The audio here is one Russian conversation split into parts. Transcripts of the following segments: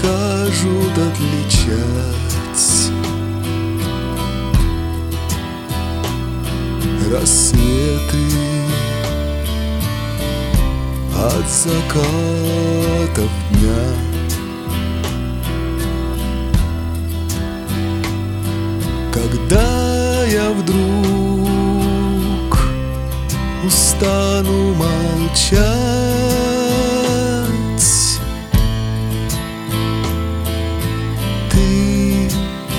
скажут отличать рассветы от закатов дня. Когда я вдруг устану молчать, ты,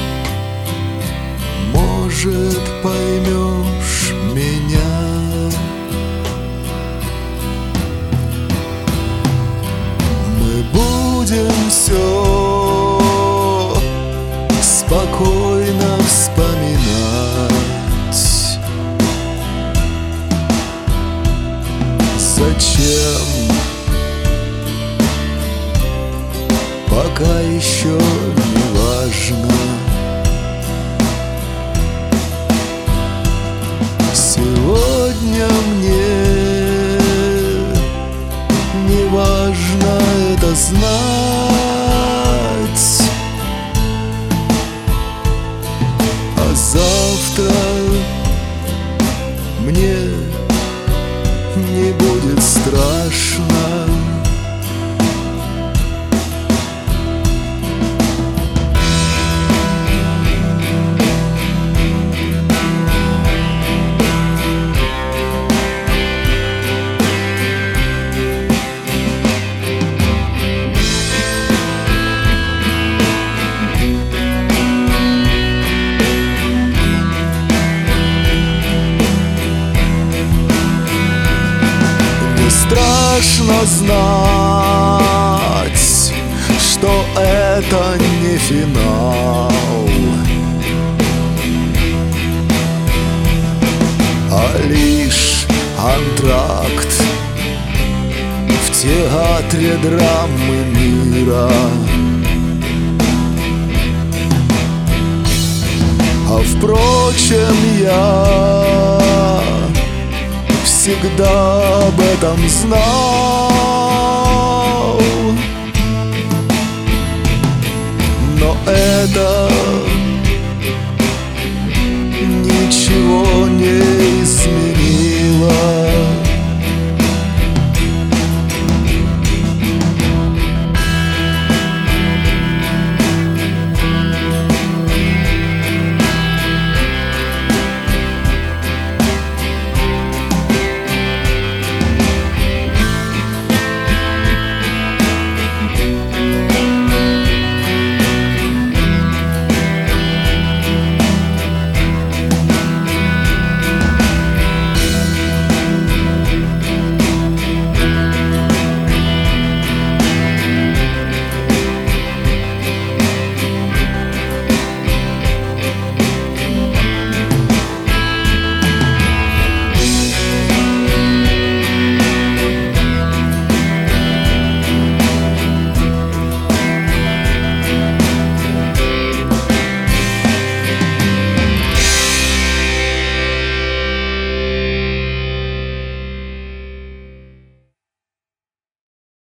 может, поймешь меня. Мы будем все спокойно вспоминать. Зачем? Пока еще не важно. Сегодня мне не важно это знать, а завтра мне не будет страшно. Страшно знать, что это не финал, а лишь антракт в театре драмы мира. А впрочем, я всегда об этом знал, но это ничего не